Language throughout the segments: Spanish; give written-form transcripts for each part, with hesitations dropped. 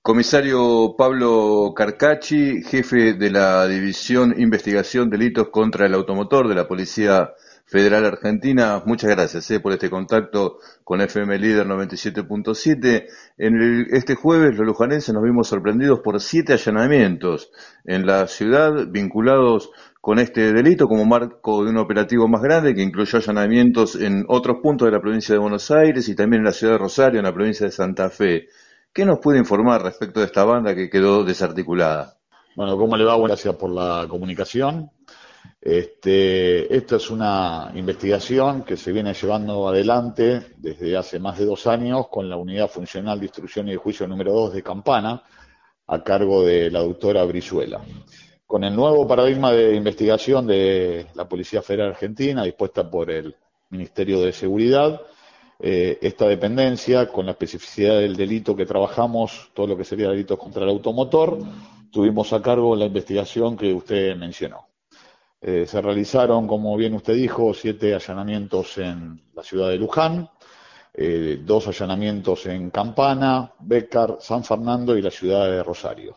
Comisario Pablo Carcacci, jefe de la División Investigación Delitos contra el Automotor de la Policía Federal Argentina, muchas gracias por este contacto con FM Líder 97.7. Este jueves los lujanenses nos vimos sorprendidos por 7 allanamientos en la ciudad vinculados con este delito como marco de un operativo más grande que incluyó allanamientos en otros puntos de la provincia de Buenos Aires y también en la ciudad de Rosario, en la provincia de Santa Fe. ¿Qué nos puede informar respecto de esta banda que quedó desarticulada? Bueno, ¿cómo le va? Buenas gracias por la comunicación. Esta es una investigación que se viene llevando adelante desde hace más de 2 años con la Unidad Funcional de Instrucción y de Juicio número 2 de Campana, a cargo de la doctora Brizuela. Con el nuevo paradigma de investigación de la Policía Federal Argentina, dispuesta por el Ministerio de Seguridad, esta dependencia, con la especificidad del delito que trabajamos, todo lo que sería delitos contra el automotor, tuvimos a cargo la investigación que usted mencionó. Se realizaron, como bien usted dijo, 7 allanamientos en la ciudad de Luján, 2 allanamientos en Campana, Bécar, San Fernando y la ciudad de Rosario.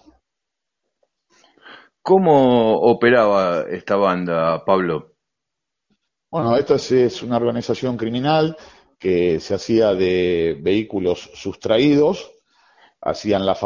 ¿Cómo operaba esta banda, Pablo? Bueno, esta es una organización criminal que se hacía de vehículos sustraídos, hacían el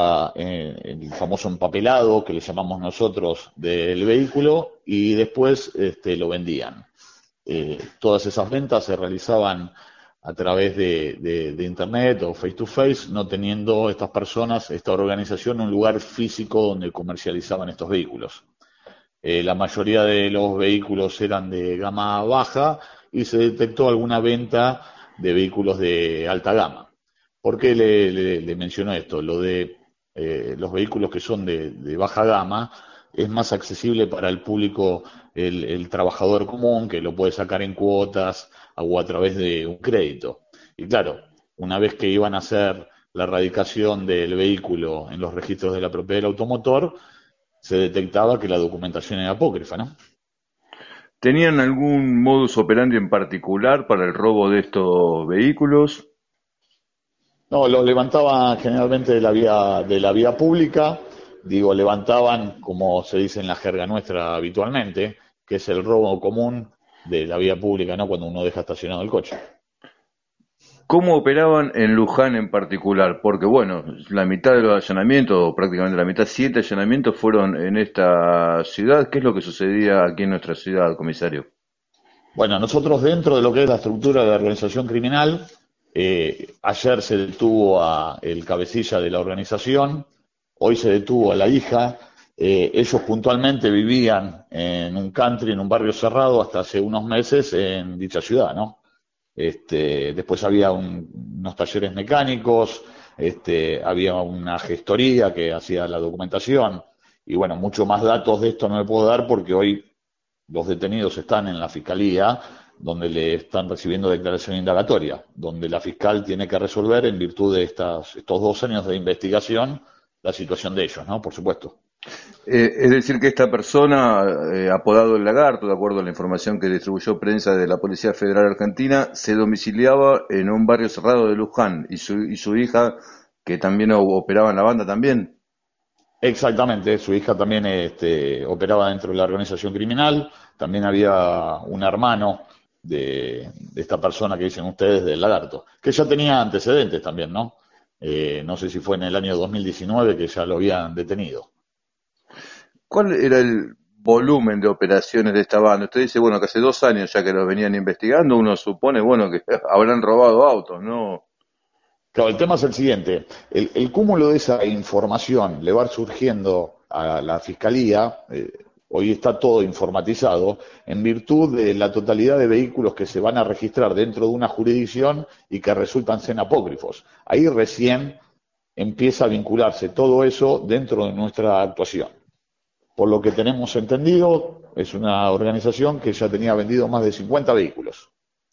famoso empapelado que le llamamos nosotros del vehículo y después lo vendían. Todas esas ventas se realizaban a través de internet o face to face, no teniendo estas personas, esta organización, un lugar físico donde comercializaban estos vehículos. La mayoría de los vehículos eran de gama baja y se detectó alguna venta de vehículos de alta gama. ¿Por qué le menciono esto? Lo de los vehículos que son de baja gama es más accesible para el público, el trabajador común, que lo puede sacar en cuotas o a través de un crédito. Y claro, una vez que iban a hacer la erradicación del vehículo en los registros de la propiedad del automotor, se detectaba que la documentación era apócrifa, ¿no? ¿Tenían algún modus operandi en particular para el robo de estos vehículos? No, los levantaban generalmente de la vía pública, digo, levantaban, como se dice en la jerga nuestra habitualmente, que es el robo común de la vía pública, ¿no? Cuando uno deja estacionado el coche. ¿Cómo operaban en Luján en particular? Porque bueno, la mitad de los allanamientos, o prácticamente la mitad, 7 allanamientos fueron en esta ciudad. ¿Qué es lo que sucedía aquí en nuestra ciudad, comisario? Bueno, nosotros dentro de lo que es la estructura de la organización criminal, ayer se detuvo a el cabecilla de la organización, hoy se detuvo a la hija. Ellos puntualmente vivían en un country, en un barrio cerrado, hasta hace unos meses en dicha ciudad, ¿no? Después había unos talleres mecánicos, había una gestoría que hacía la documentación, y bueno, mucho más datos de esto no me puedo dar porque hoy los detenidos están en la fiscalía, donde le están recibiendo declaración indagatoria, donde la fiscal tiene que resolver, en virtud de estos 2 años de investigación, la situación de ellos, ¿no? Por supuesto. Es decir, que esta persona, apodado el Lagarto, de acuerdo a la información que distribuyó prensa de la Policía Federal Argentina, se domiciliaba en un barrio cerrado de Luján y su hija, que también operaba en la banda también. Exactamente, su hija también operaba dentro de la organización criminal, también había un hermano de esta persona que dicen ustedes, del Lagarto, que ya tenía antecedentes también, ¿no? No sé si fue en el año 2019 que ya lo habían detenido. ¿Cuál era el volumen de operaciones de esta banda? Usted dice, bueno, que hace 2 años ya que los venían investigando, uno supone, bueno, que habrán robado autos, ¿no? Claro, el tema es el siguiente, el cúmulo de esa información le va surgiendo a la Fiscalía, hoy está todo informatizado, en virtud de la totalidad de vehículos que se van a registrar dentro de una jurisdicción y que resultan ser apócrifos. Ahí recién empieza a vincularse todo eso dentro de nuestra actuación. Por lo que tenemos entendido, es una organización que ya tenía vendido más de 50 vehículos.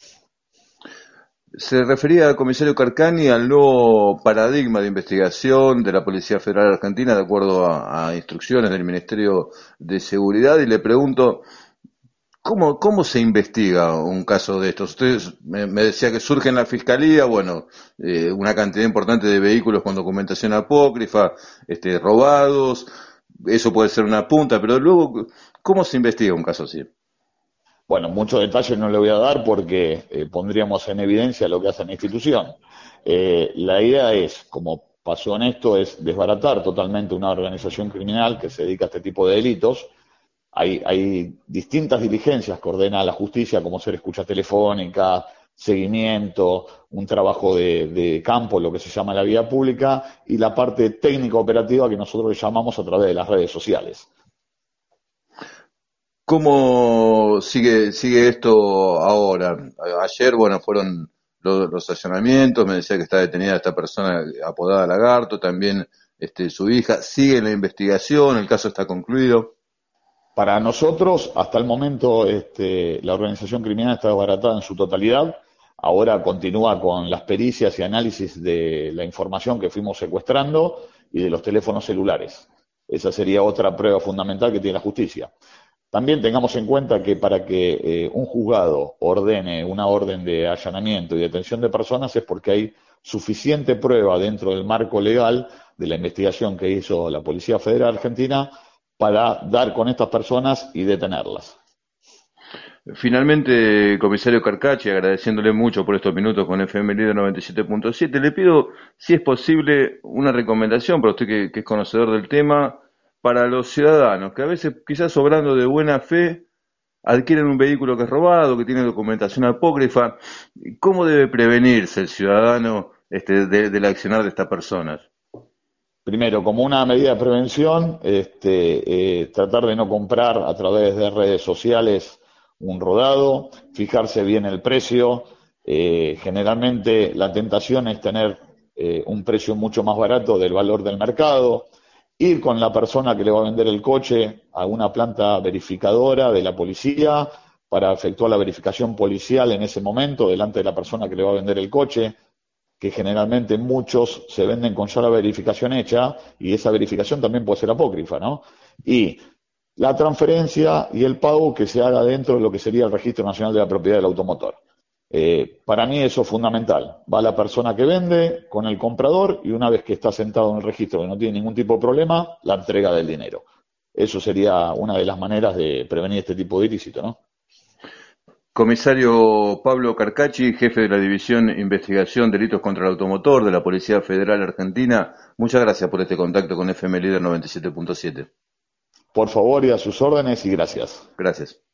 Se refería, comisario Carcani, al nuevo paradigma de investigación de la Policía Federal Argentina, de acuerdo a instrucciones del Ministerio de Seguridad, y le pregunto, ¿Cómo se investiga un caso de estos? Ustedes me decía que surge en la fiscalía, bueno, una cantidad importante de vehículos con documentación apócrifa, robados, eso puede ser una punta, pero luego, ¿cómo se investiga un caso así? Bueno, muchos detalles no le voy a dar porque pondríamos en evidencia lo que hace la institución. La idea es, como pasó en esto, es desbaratar totalmente una organización criminal que se dedica a este tipo de delitos. Hay distintas diligencias que ordena la justicia, como ser escucha telefónica, seguimiento, un trabajo de campo, lo que se llama la vía pública, y la parte técnico-operativa que nosotros le llamamos a través de las redes sociales. ¿Cómo sigue esto ahora? Ayer, bueno, fueron los allanamientos, me decía que está detenida esta persona apodada Lagarto, también su hija. ¿Sigue la investigación? ¿El caso está concluido? Para nosotros, hasta el momento, la organización criminal está desbaratada en su totalidad. Ahora continúa con las pericias y análisis de la información que fuimos secuestrando y de los teléfonos celulares. Esa sería otra prueba fundamental que tiene la justicia. También tengamos en cuenta que para que un juzgado ordene una orden de allanamiento y detención de personas es porque hay suficiente prueba dentro del marco legal de la investigación que hizo la Policía Federal Argentina para dar con estas personas y detenerlas. Finalmente, comisario Carcacci, agradeciéndole mucho por estos minutos con FM Líder 97.7, le pido, si es posible, una recomendación para usted que es conocedor del tema, para los ciudadanos, que a veces, quizás sobrando de buena fe, adquieren un vehículo que es robado, que tiene documentación apócrifa. ¿Cómo debe prevenirse el ciudadano del accionar de estas personas? Primero, como una medida de prevención, tratar de no comprar a través de redes sociales un rodado, fijarse bien el precio. Generalmente la tentación es tener un precio mucho más barato del valor del mercado. Ir con la persona que le va a vender el coche a una planta verificadora de la policía para efectuar la verificación policial en ese momento delante de la persona que le va a vender el coche, que generalmente muchos se venden con ya la verificación hecha y esa verificación también puede ser apócrifa, ¿no? Y la transferencia y el pago que se haga dentro de lo que sería el Registro Nacional de la Propiedad del Automotor. Para mí eso es fundamental. Va la persona que vende con el comprador y una vez que está sentado en el registro que no tiene ningún tipo de problema, la entrega del dinero. Eso sería una de las maneras de prevenir este tipo de ilícito, ¿no? Comisario Pablo Carcacci, jefe de la División Investigación Delitos contra el Automotor de la Policía Federal Argentina, muchas gracias por este contacto con FM Líder 97.7. Por favor y a sus órdenes y gracias. Gracias.